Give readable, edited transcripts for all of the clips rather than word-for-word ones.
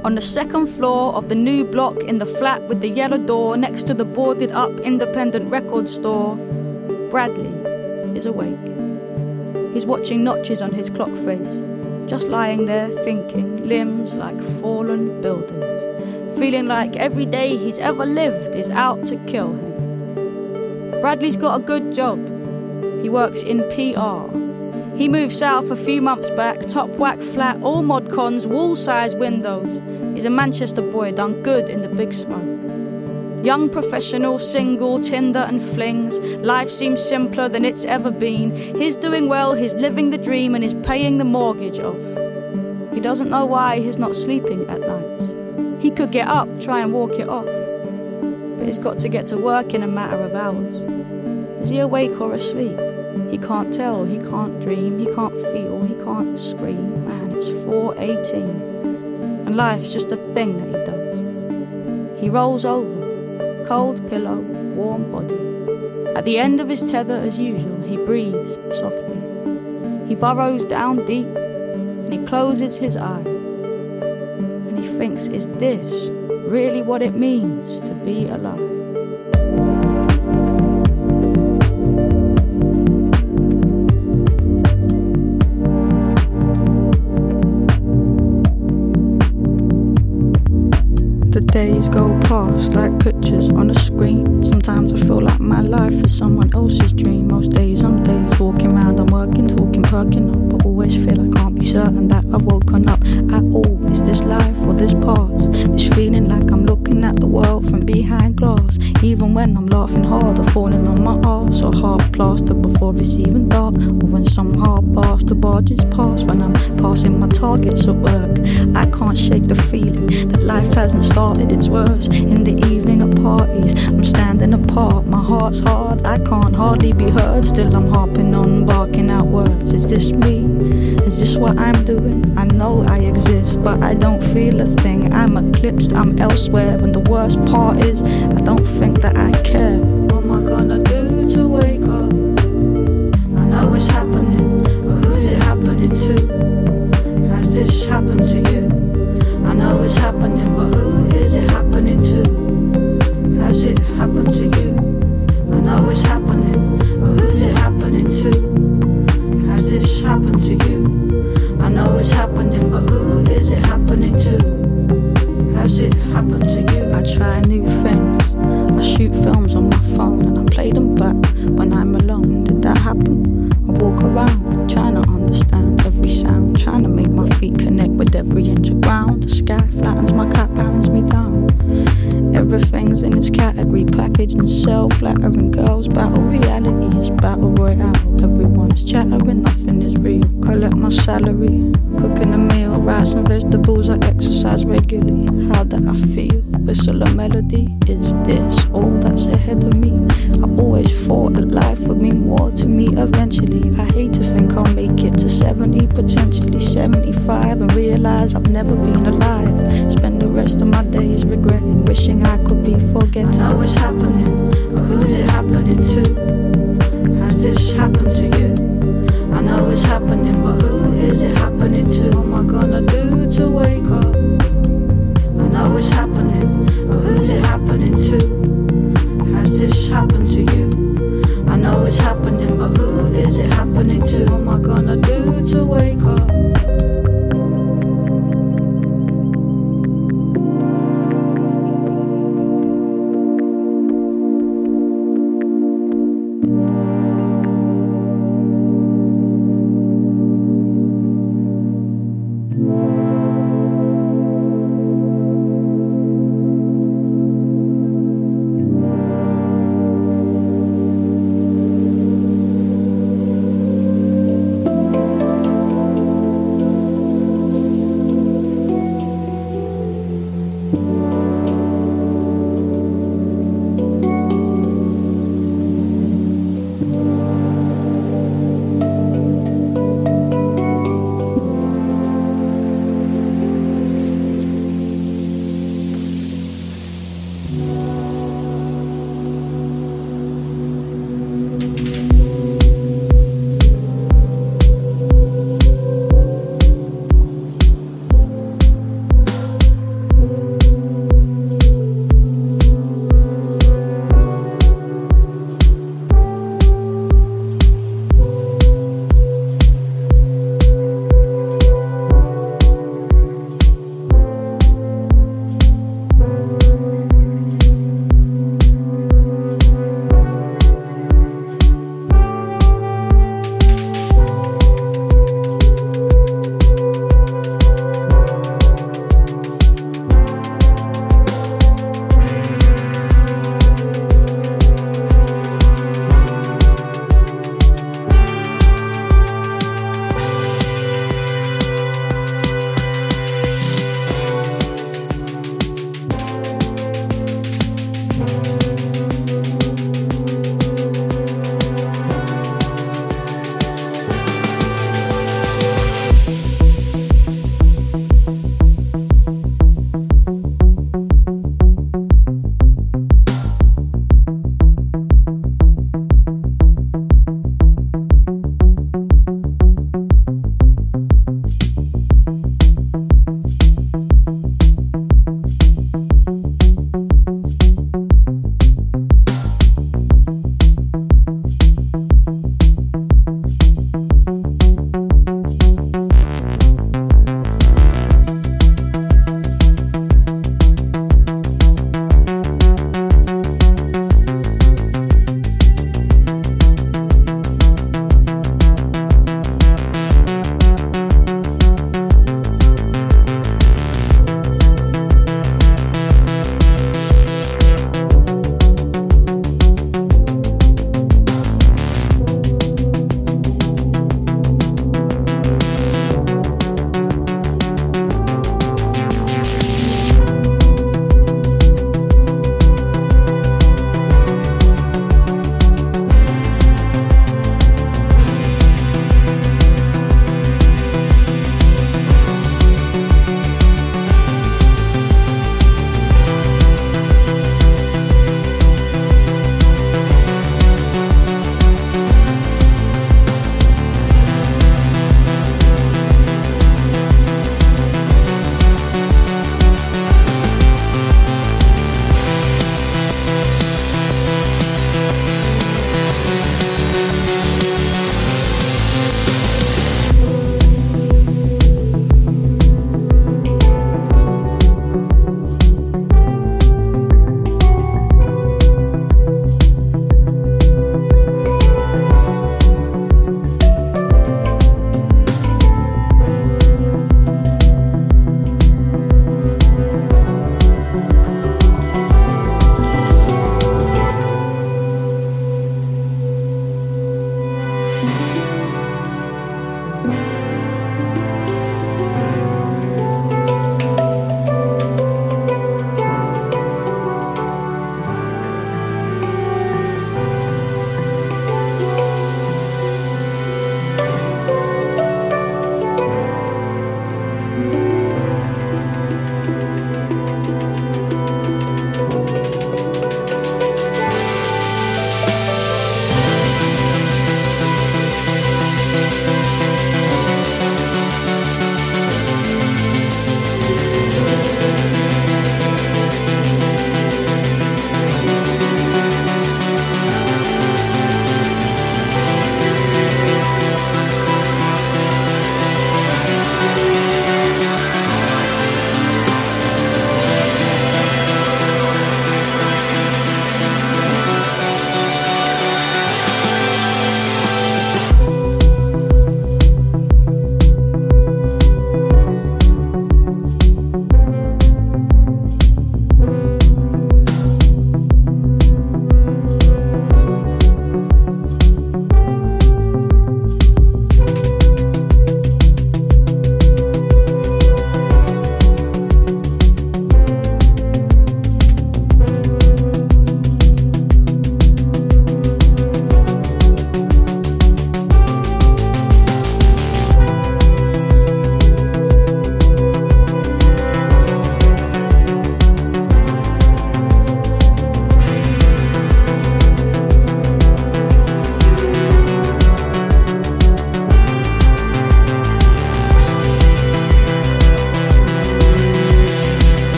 On the second floor of the new block in the flat with the yellow door next to the boarded up independent record store, Bradley is awake. He's watching notches on his clock face, just lying there thinking, limbs like fallen buildings, feeling like every day he's ever lived is out to kill him. Bradley's got a good job. He works in PR. He moved south a few months back, top whack flat, all mod cons, wall-sized windows. He's a Manchester boy, done good in the big smoke. Young professional, single, Tinder and flings. Life seems simpler than it's ever been. He's doing well, he's living the dream and he's paying the mortgage off. He doesn't know why he's not sleeping at night. He could get up, try and walk it off. But he's got to get to work in a matter of hours. Is he awake or asleep? He can't tell, he can't dream, he can't feel, he can't scream. Man, it's 4:18. And life's just a thing that he does. He rolls over, cold pillow, warm body. At the end of his tether as usual, he breathes softly. He burrows down deep and he closes his eyes. And he thinks, is this really what it means to be alive? Days go past like pictures on a screen. Sometimes I feel like my life is someone else's dream. Most days I'm days walking around, I'm working, talking, perking up, but always feel I can't be certain that I've woken up at all. Is this life or this past? This feeling like I'm looking at the world from behind glass. Even when I'm laughing hard or falling on my arse, or half plastered before it's even dark, or when some hard bastard barges past when I'm passing my targets at work. I can't shake the feeling that life hasn't started, it's worse. In the evening at parties, I'm standing apart, my heart's hard, I can't hardly be heard. Still I'm harping on, barking out words. Is this me? Is this what I'm doing? I know I exist, but I don't feel a thing. I'm eclipsed, I'm elsewhere, and the worst part is I don't think that I care. What am I gonna do to wake up? I know it's happening, but who's it happening to? Has this happened to you? I know it's happening, but who is it happening to? Has it happened to you? I know it's happening, but who's it happening to? Has this happened to you? I know it's happening, but who is it happening to? Has it happened to you? I try new things. I shoot films on my phone and I play them back when I'm alone. Did that happen? I walk around trying to understand every sound, trying to make my feet connect with every inch of ground. The sky flattens my cap, pounds me down. Everything's in its category, packaged and self-flattering. Girls battle, reality is battle royale. Everyone's chattering, nothing is real. Collect my salary, cooking a meal, rice and vegetables, I exercise regularly. How do I feel? Whistle a melody. Is this all that's ahead of me? I always thought that life would mean more to me eventually. I hate to think I'll make it to 70, potentially 75, and realize I've never been alive. Spend the rest of my days regretting, wishing I could be forgetting. I know it's happening, but who's it happening to? Has this happened to you? I know it's happening, but who is it happening to? What am I gonna do to wake up? I know it's happening, but who's it happening to? Has this happened to you? I know it's happening, but who is it happening to? What am I gonna do to wake up?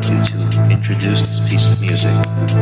like you to introduce this piece of music.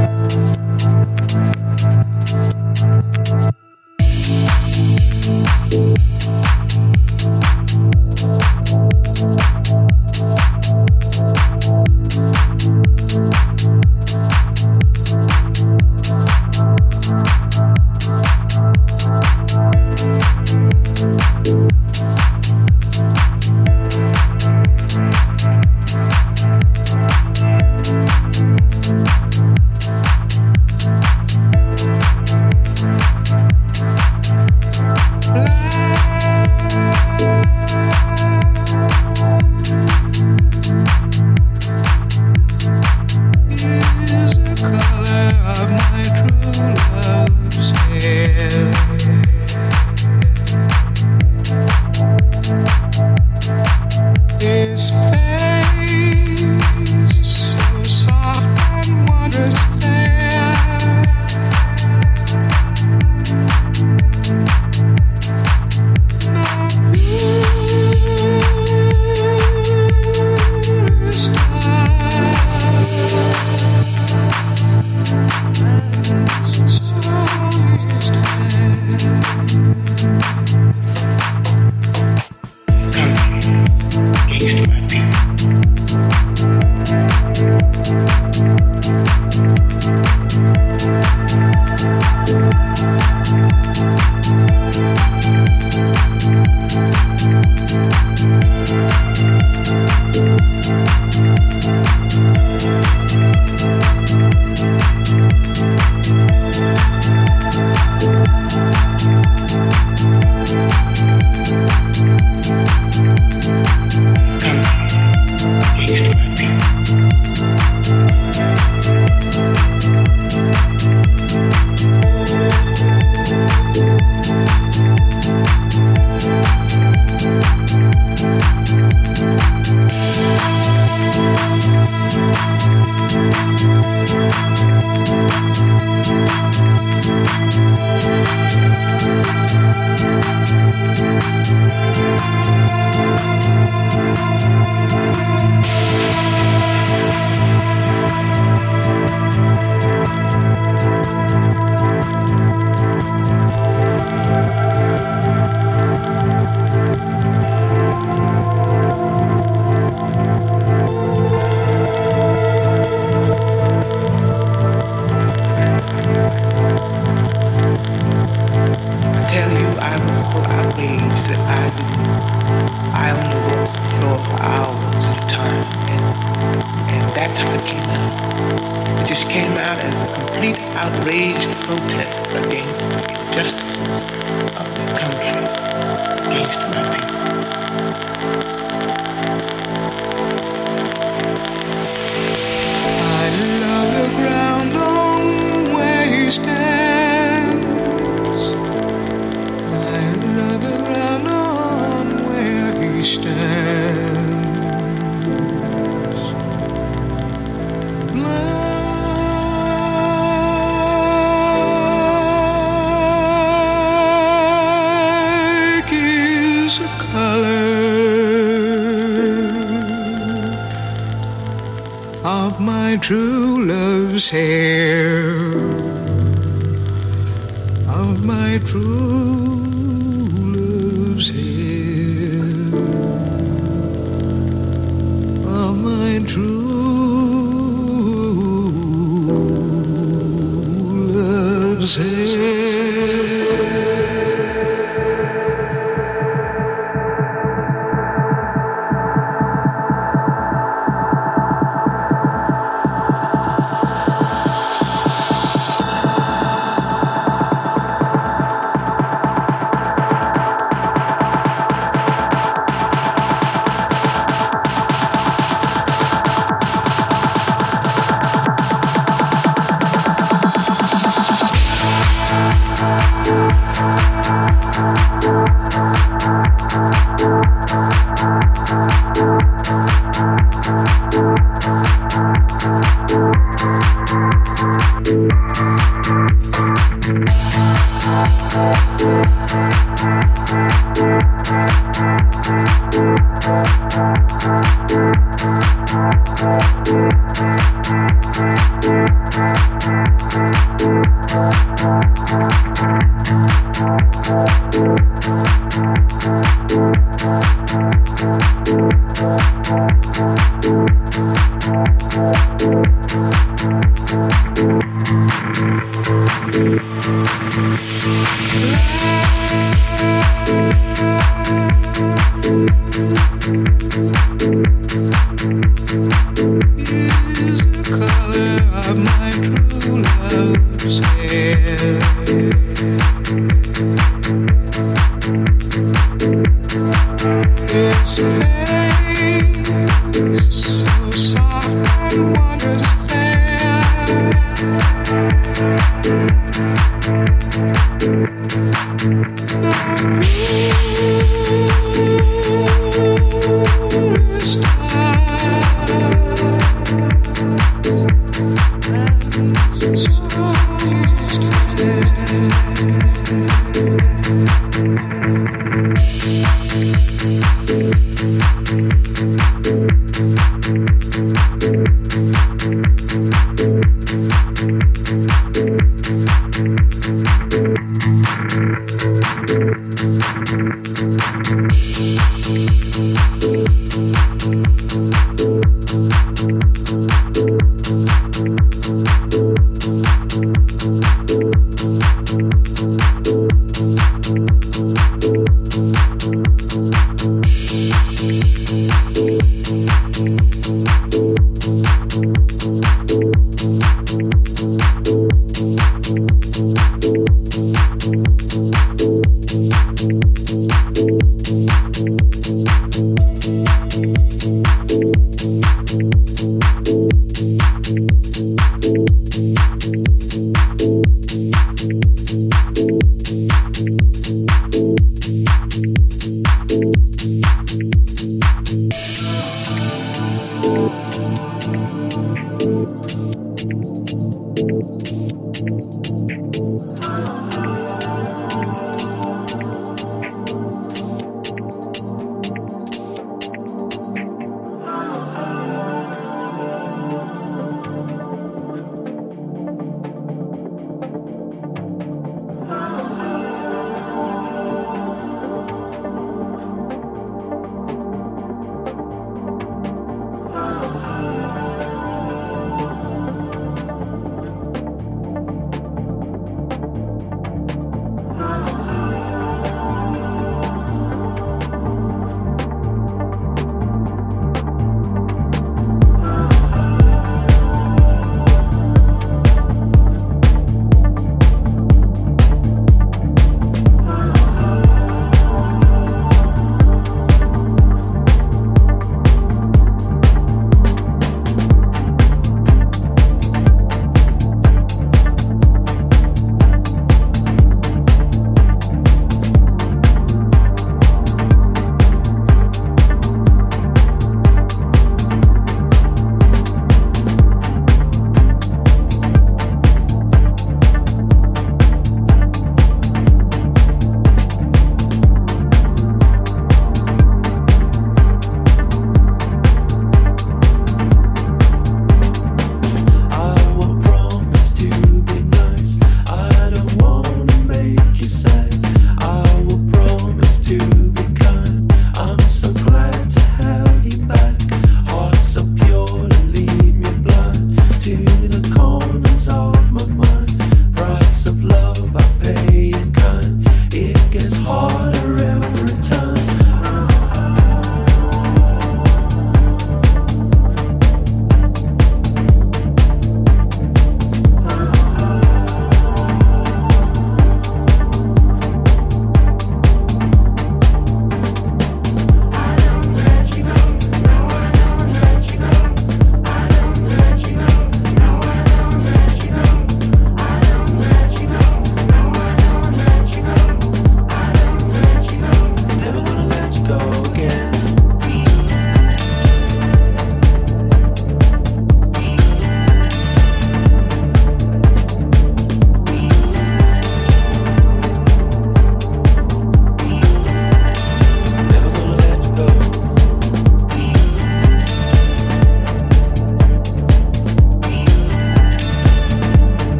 True love's hair, of my true love's hair, of my true love's hair.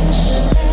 Select